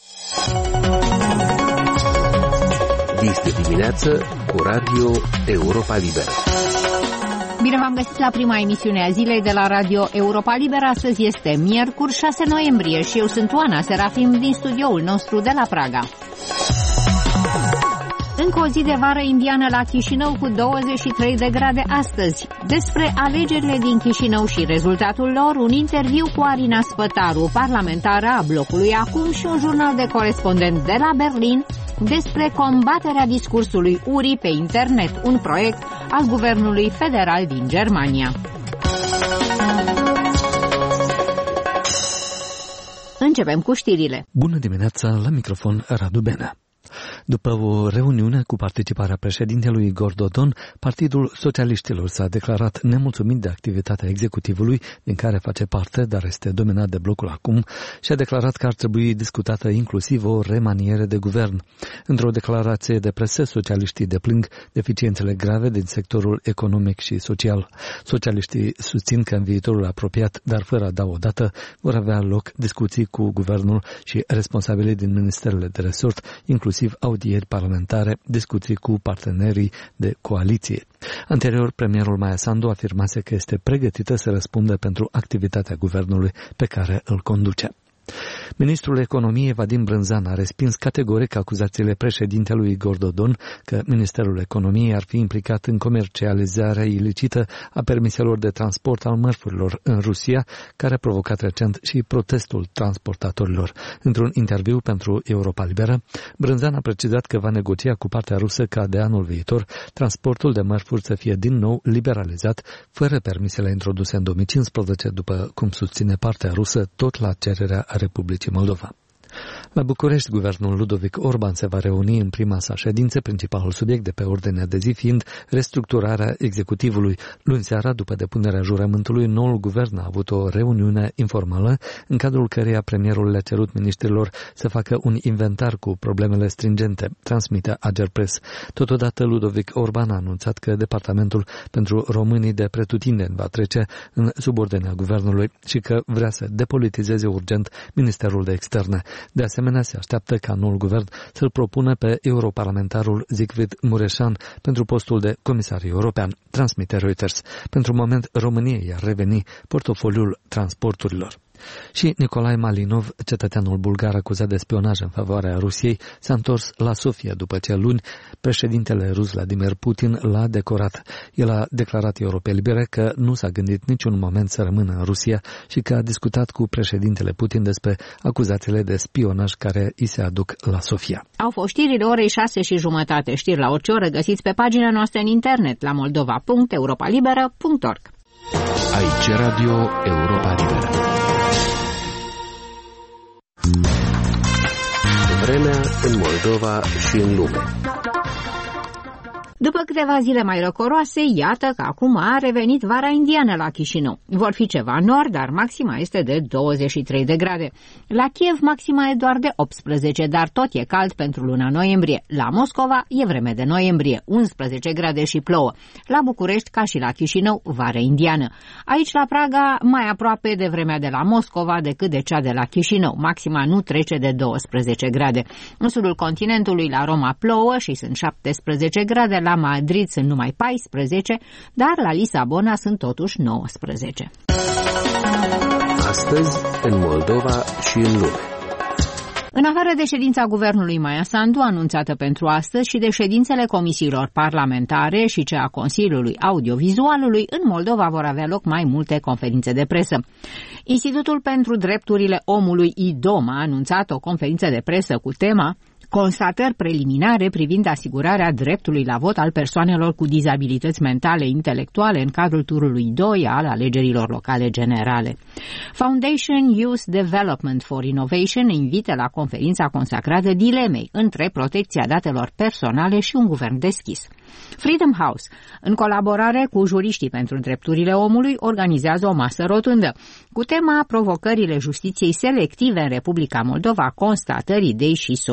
Dis de dimineață cu Radio Europa Liberă. Bine v-am găsit la prima emisiune a zilei de la Radio Europa Liberă. Astăzi este miercuri 6 noiembrie și eu sunt Oana Serafim din studioul nostru de la Praga. Încă o zi de vară indiană la Chișinău cu 23 de grade astăzi. Despre alegerile din Chișinău și rezultatul lor, un interviu cu Arina Spătaru, parlamentară a blocului Acum, și un jurnal de corespondent de la Berlin despre combaterea discursului urii pe internet, un proiect al Guvernului Federal din Germania. Începem cu știrile. Bună dimineața, la microfon Radu Benea. După o reuniune cu participarea președintelui Igor Dodon, Partidul Socialiștilor s-a declarat nemulțumit de activitatea executivului, din care face parte, dar este dominat de blocul Acum, și a declarat că ar trebui discutată inclusiv o remaniere de guvern. Într-o declarație de presă, socialiștii deplâng deficiențele grave din sectorul economic și social. Socialiștii susțin că în viitorul apropiat, dar fără a da o dată, vor avea loc discuții cu guvernul și responsabilii din ministerele de resort, inclusiv audieri parlamentare, discuții cu partenerii de coaliție. Anterior, premierul Maia Sandu afirmase că este pregătită să răspundă pentru activitatea guvernului pe care îl conduce. Ministrul Economiei Vadim Brânzan a respins categoric acuzațiile președintelui Igor Dodon că Ministerul Economiei ar fi implicat în comercializarea ilicită a permiselor de transport al mărfurilor în Rusia, care a provocat recent și protestul transportatorilor. Într-un interviu pentru Europa Liberă, Brânzan a precizat că va negocia cu partea rusă ca de anul viitor transportul de mărfuri să fie din nou liberalizat, fără permisele introduse în 2015, după cum susține partea rusă, tot la cererea Republicii Moldova. La București, guvernul Ludovic Orban se va reuni în prima sa ședință, principalul subiect de pe ordinea de zi fiind restructurarea executivului. Luni seara, după depunerea jurământului, noul guvern a avut o reuniune informală, în cadrul căreia premierul le-a cerut miniștrilor să facă un inventar cu problemele stringente, transmite Agerpres. Totodată, Ludovic Orban a anunțat că departamentul pentru românii de pretutindeni va trece în subordinea guvernului și că vrea să depolitizeze urgent Ministerul de Externe. De asemenea, se așteaptă ca noul guvern să-l propună pe europarlamentarul Siegfried Mureșan pentru postul de comisar european, transmite Reuters. Pentru moment, României ar reveni portofoliul transporturilor. Și Nicolae Malinov, cetățeanul bulgar acuzat de spionaj în favoarea Rusiei, s-a întors la Sofia după ce luni președintele rus Vladimir Putin l-a decorat. El a declarat Europei Libere că nu s-a gândit niciun moment să rămână în Rusia și că a discutat cu președintele Putin despre acuzațiile de spionaj care îi se aduc la Sofia. Au fost știrile orei 6:30. Știri la orice oră găsiți pe pagina noastră în internet la moldova.europalibera.org. Aici Radio Europa Liberă. Vremea în Moldova și în lume. După câteva zile mai răcoroase, iată că acum a revenit vara indiană la Chișinău. Vor fi ceva nord, dar maxima este de 23 de grade. La Kiev maxima e doar de 18, dar tot e cald pentru luna noiembrie. La Moscova e vreme de noiembrie, 11 grade și plouă. La București, ca și la Chișinău, vară indiană. Aici, la Praga, mai aproape de vremea de la Moscova decât de cea de la Chișinău. Maxima nu trece de 12 grade. În sudul continentului, la Roma, plouă și sunt 17 grade. La Madrid sunt numai 14, dar la Lisabona sunt totuși 19. Astăzi, în Moldova și în lume. În afară de ședința guvernului Maia Sandu, anunțată pentru astăzi, și de ședințele comisiilor parlamentare și cea a Consiliului Audiovizualului, în Moldova vor avea loc mai multe conferințe de presă. Institutul pentru Drepturile Omului IDOM a anunțat o conferință de presă cu tema Constatări preliminare privind asigurarea dreptului la vot al persoanelor cu dizabilități mentale intelectuale în cadrul turului 2 al alegerilor locale generale. Foundation Youth Development for Innovation invită la conferința consacrată dilemei între protecția datelor personale și un guvern deschis. Freedom House, în colaborare cu juriștii pentru drepturile omului, organizează o masă rotundă cu tema Provocările justiției selective în Republica Moldova, constatări, idei și soluții.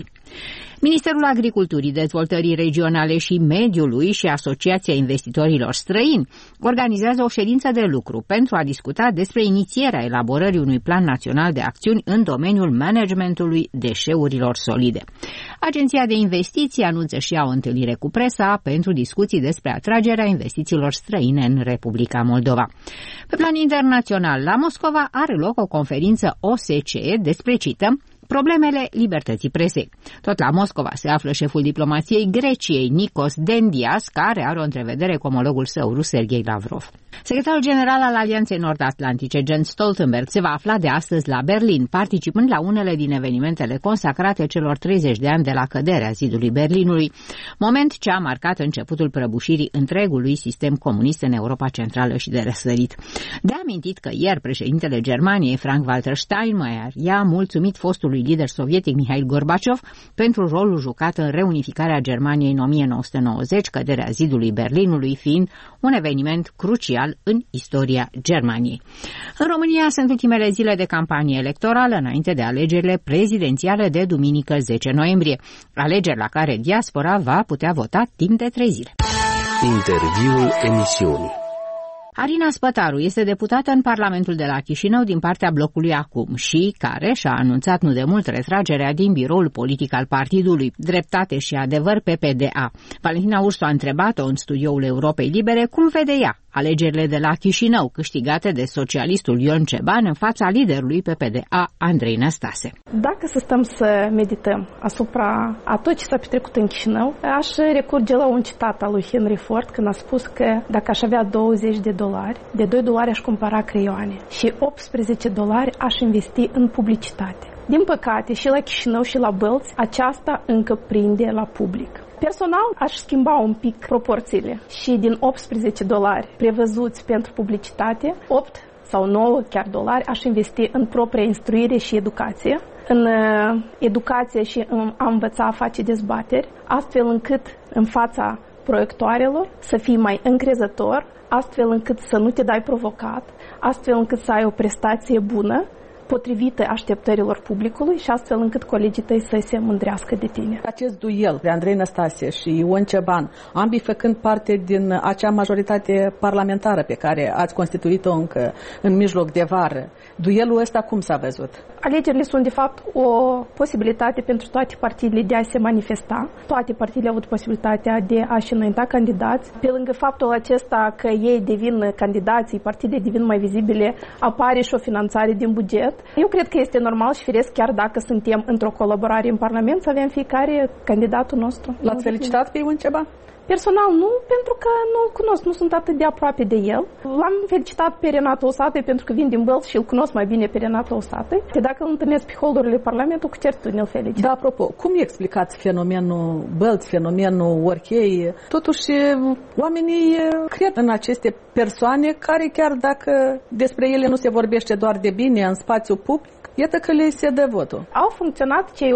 Ministerul Agriculturii, Dezvoltării Regionale și Mediului și Asociația Investitorilor Străini organizează o ședință de lucru pentru a discuta despre inițierea elaborării unui plan național de acțiuni în domeniul managementului deșeurilor solide. Agenția de Investiții anunță și ea o întâlnire cu presa pentru discuții despre atragerea investițiilor străine în Republica Moldova. Pe plan internațional, la Moscova are loc o conferință OSCE despre, cităm, problemele libertății presei. Tot la Moscova se află șeful diplomației Greciei, Nikos Dendias, care are o întrevedere cu omologul său rus, Serghei Lavrov. Secretarul general al Alianței Nord-Atlantice, Jens Stoltenberg, se va afla de astăzi la Berlin, participând la unele din evenimentele consacrate celor 30 de ani de la căderea zidului Berlinului, moment ce a marcat începutul prăbușirii întregului sistem comunist în Europa Centrală și de răsărit. De amintit că ieri președintele Germaniei, Frank-Walter Steinmeier, i-a mulțumit fostului lider sovietic Mihail Gorbaciov pentru rolul jucat în reunificarea Germaniei în 1990, căderea zidului Berlinului fiind un eveniment crucial în istoria Germaniei. În România sunt ultimele zile de campanie electorală înainte de alegerile prezidențiale de duminică 10 noiembrie, alegeri la care diaspora va putea vota timp de 3 zile. Interviul emisiunii. Arina Spătaru este deputată în Parlamentul de la Chișinău din partea blocului Acum și care și-a anunțat nu de mult retragerea din biroul politic al partidului Dreptate și Adevăr PPDA. Valentina Ursu a întrebat-o în studioul Europei Libere cum vede ea alegerile de la Chișinău, câștigate de socialistul Ion Ceban în fața liderului PPDA Andrei Năstase. Dacă să stăm să medităm asupra a tot ce s-a petrecut în Chișinău, aș recurge la un citat al lui Henry Ford când a spus că dacă aș avea $20, de $2 aș cumpăra creioane și $18 aș investi în publicitate. Din păcate, și la Chișinău și la Bălți, aceasta încă prinde la public. Personal, aș schimba un pic proporțiile și din $18 prevăzuți pentru publicitate, 8 sau 9 chiar dolari aș investi în propria instruire și educație, în educație și a învăța a face dezbateri, astfel încât în fața proiectoarelor să fii mai încrezător, astfel încât să nu te dai provocat, astfel încât să ai o prestație bună, potrivită așteptărilor publicului și astfel încât colegii tăi să se mândrească de tine. Acest duel de Andrei Năstase și Ion Ceban, ambii făcând parte din acea majoritate parlamentară pe care ați constituit-o încă în mijloc de vară, duelul ăsta cum s-a văzut? Alegerile sunt de fapt o posibilitate pentru toate partidele de a se manifesta. Toate partidele au avut posibilitatea de a-și înainta candidați. Pe lângă faptul acesta că ei devin candidații, partidele devin mai vizibile, apare și o finanțare din buget. Eu cred că este normal și firesc, chiar dacă suntem într-o colaborare în Parlament, să avem fiecare candidatul nostru. L-ați felicitat pe Ion Ceban? Personal nu, pentru că nu-l cunosc, nu sunt atât de aproape de el. L-am felicitat pe Renato Osatăi pentru că vin din Bălți și îl cunosc mai bine pe Renato Osatăi. Și dacă îl întâlnesc pe holdurile Parlamentului, cu certitudine îl felicit. Da, apropo, cum explicați fenomenul Bălți, fenomenul Orchei? Totuși, oamenii cred în aceste persoane care, chiar dacă despre ele nu se vorbește doar de bine în spațiu public, iată că le se dă votul. Au funcționat cei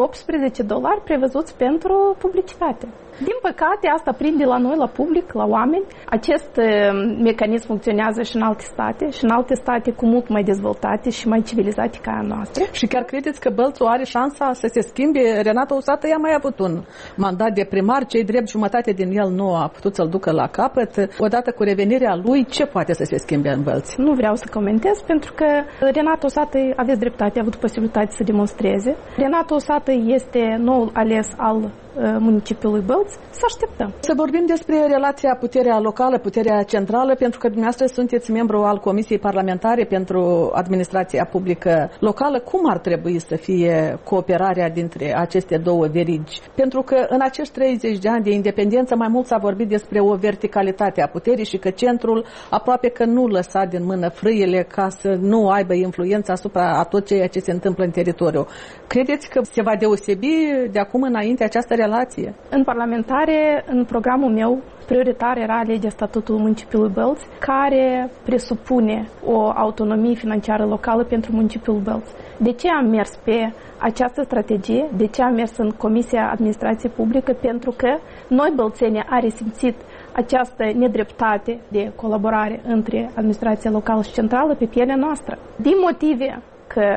$18 prevăzuți pentru publicitate. Din păcate, asta prinde la noi, la public, la oameni. Acest mecanism funcționează și în alte state, și în alte state cu mult mai dezvoltate și mai civilizate ca a noastră. Și chiar credeți că Bălțul are șansa să se schimbe? Renato Osatăi a mai avut un mandat de primar, cei drept jumătate din el nu a putut să-l ducă la capăt. Odată cu revenirea lui, ce poate să se schimbe în Bălți? Nu vreau să comentez, pentru că Renato Osatăi, aveți dreptate, a avut posibilitate să demonstreze. Renato Osatăi este noul ales al municipiului Bălți, să așteptăm. Să vorbim despre relația puterea locală, puterea centrală, pentru că dumneavoastră sunteți membru al Comisiei Parlamentare pentru Administrația Publică Locală. Cum ar trebui să fie cooperarea dintre aceste două verigi? Pentru că în acești 30 de ani de independență mai mult s-a vorbit despre o verticalitate a puterii și că centrul aproape că nu lăsa din mână frâiele ca să nu aibă influență asupra a tot ceea ce se întâmplă în teritoriu. Credeți că se va deosebi de acum înainte această relație? În parlamentare, în programul meu, prioritar era legea statutului municipiului Bălți, care presupune o autonomie financiară locală pentru municipiul Bălți. De ce am mers pe această strategie? De ce am mers în Comisia Administrației Publică? Pentru că noi, bălțenii, am resimțit această nedreptate de colaborare între administrația locală și centrală pe pielea noastră. Din motive că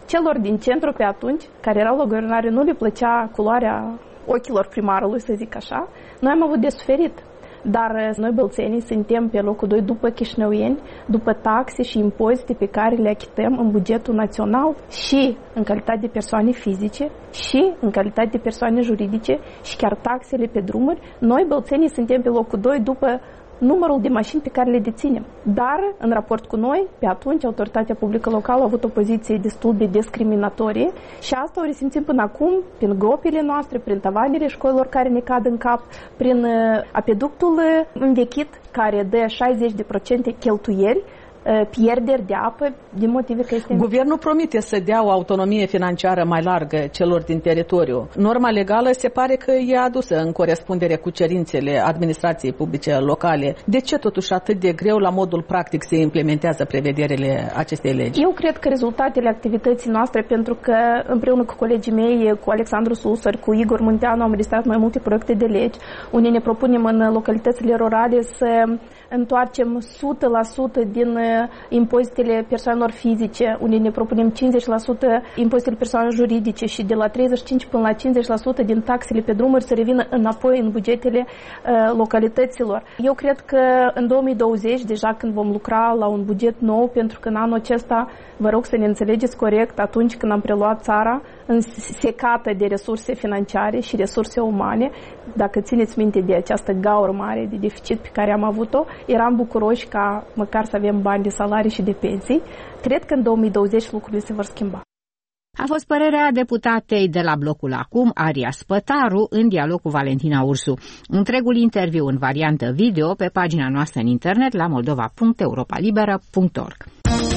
Celor din centru pe atunci, care erau la guvernare, nu le plăcea culoarea ochilor primarului, să zic așa. Noi am avut de suferit. Dar noi bălțenii suntem pe locul 2 după chișinăuieni, după taxe și impozite pe care le achităm în bugetul național și în calitate de persoane fizice și în calitate de persoane juridice și chiar taxele pe drumuri. Noi bălțenii suntem pe locul 2 după numărul de mașini pe care le deținem. Dar, în raport cu noi, pe atunci, autoritatea publică locală a avut o poziție destul de discriminatorie și asta o resimțim până acum prin gropile noastre, prin tavanele școlilor care ne cad în cap, prin apeductul învechit care dă 60% cheltuieli, pierderi de apă din motive că este... Guvernul promite să dea o autonomie financiară mai largă celor din teritoriu. Norma legală se pare că e adusă în corespundere cu cerințele administrației publice locale. De ce totuși atât de greu la modul practic se implementează prevederile acestei legi? Eu cred că rezultatele activității noastre, pentru că împreună cu colegii mei, cu Alexandru Susăr, cu Igor Munteanu, am registrat mai multe proiecte de legi, unde ne propunem în localitățile rurale să întoarcem 100% din impozitele persoanelor fizice, unde ne propunem 50% impozitele persoanelor juridice și de la 35 până la 50% din taxele pe drumuri să revină înapoi în bugetele localităților. Eu cred că în 2020, deja când vom lucra la un buget nou, pentru că în anul acesta, vă rog să ne înțelegeți corect, atunci când am preluat țara, secată de resurse financiare și resurse umane, dacă țineți minte de această gaură mare de deficit pe care am avut-o, eram bucuroși ca măcar să avem bani de salarii și de pensii. Cred că în 2020 lucrurile se vor schimba. A fost părerea deputatei de la blocul Acum, Aria Spătaru, în dialog cu Valentina Ursu. Întregul interviu în variantă video pe pagina noastră în internet la moldova.europalibera.org.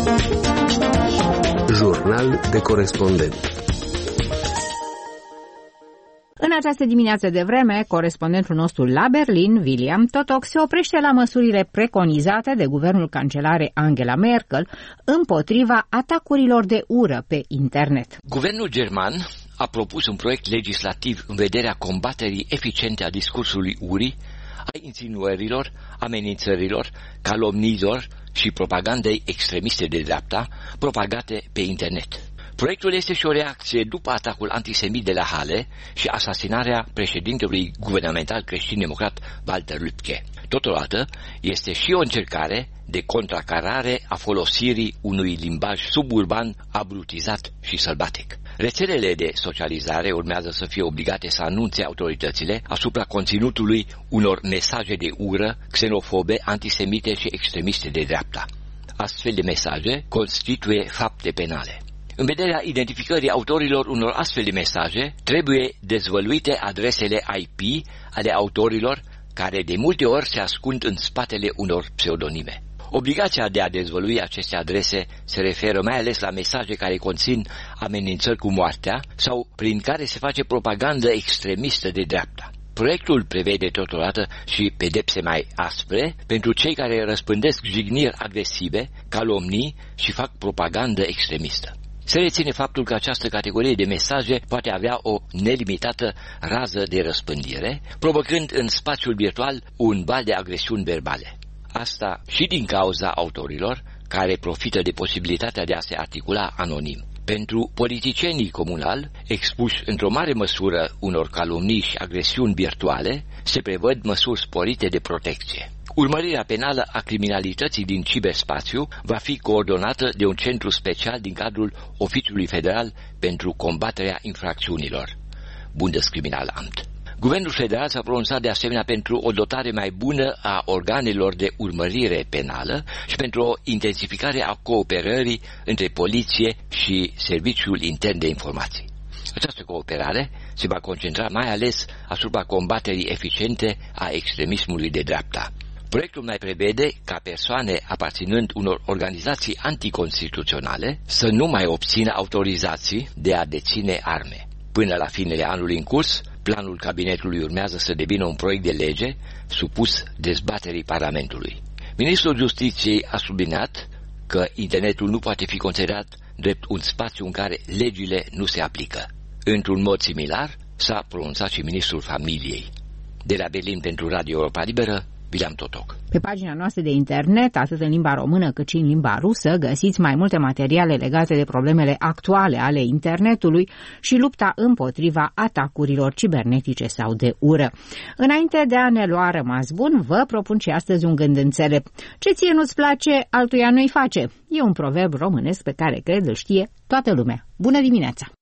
Jurnal de corespondent. În această dimineață de vreme, corespondentul nostru la Berlin, William Totoc, se oprește la măsurile preconizate de guvernul cancelare Angela Merkel împotriva atacurilor de ură pe internet. Guvernul german a propus un proiect legislativ în vederea combaterii eficiente a discursului urii, a insinuărilor, amenințărilor, calomniilor și propagandei extremiste de dreapta propagate pe internet. Proiectul este și o reacție după atacul antisemit de la Halle și asasinarea președintelui guvernamental creștin-democrat Walter Lübke. Totodată, este și o încercare de contracarare a folosirii unui limbaj suburban abrutizat și sălbatic. Rețelele de socializare urmează să fie obligate să anunțe autoritățile asupra conținutului unor mesaje de ură, xenofobe, antisemite și extremiste de dreapta. Astfel de mesaje constituie fapte penale. În vederea identificării autorilor unor astfel de mesaje, trebuie dezvăluite adresele IP ale autorilor, care de multe ori se ascund în spatele unor pseudonime. Obligația de a dezvălui aceste adrese se referă mai ales la mesaje care conțin amenințări cu moartea sau prin care se face propagandă extremistă de dreapta. Proiectul prevede totodată și pedepse mai aspre pentru cei care răspândesc jigniri agresive, calomnii și fac propagandă extremistă. Se reține faptul că această categorie de mesaje poate avea o nelimitată rază de răspândire, provocând în spațiul virtual un val de agresiuni verbale. Asta și din cauza autorilor care profită de posibilitatea de a se articula anonim. Pentru politicienii comunali, expuși într-o mare măsură unor calomnii și agresiuni virtuale, se prevăd măsuri sporite de protecție. Urmărirea penală a criminalității din ciberspațiu va fi coordonată de un centru special din cadrul Oficiului Federal pentru combaterea infracțiunilor, Bundeskriminalamt. Guvernul federal s-a pronunțat de asemenea pentru o dotare mai bună a organelor de urmărire penală și pentru o intensificare a cooperării între poliție și Serviciul Intern de Informații. Această cooperare se va concentra mai ales asupra combaterii eficiente a extremismului de dreapta. Proiectul mai prevede ca persoane aparținând unor organizații anticonstituționale să nu mai obțină autorizații de a deține arme. Până la finele anului în curs, planul cabinetului urmează să devină un proiect de lege supus dezbaterii Parlamentului. Ministrul Justiției a subliniat că internetul nu poate fi considerat drept un spațiu în care legile nu se aplică. Într-un mod similar s-a pronunțat și ministrul Familiei. De la Berlin pentru Radio Europa Liberă, William Totoc. Pe pagina noastră de internet, atât în limba română cât și în limba rusă, găsiți mai multe materiale legate de problemele actuale ale internetului și lupta împotriva atacurilor cibernetice sau de ură. Înainte de a ne lua rămas bun, vă propun și astăzi un gând înțelept. Ce ție nu-ți place, altuia nu-i face. E un proverb românesc pe care cred îl știe toată lumea. Bună dimineața!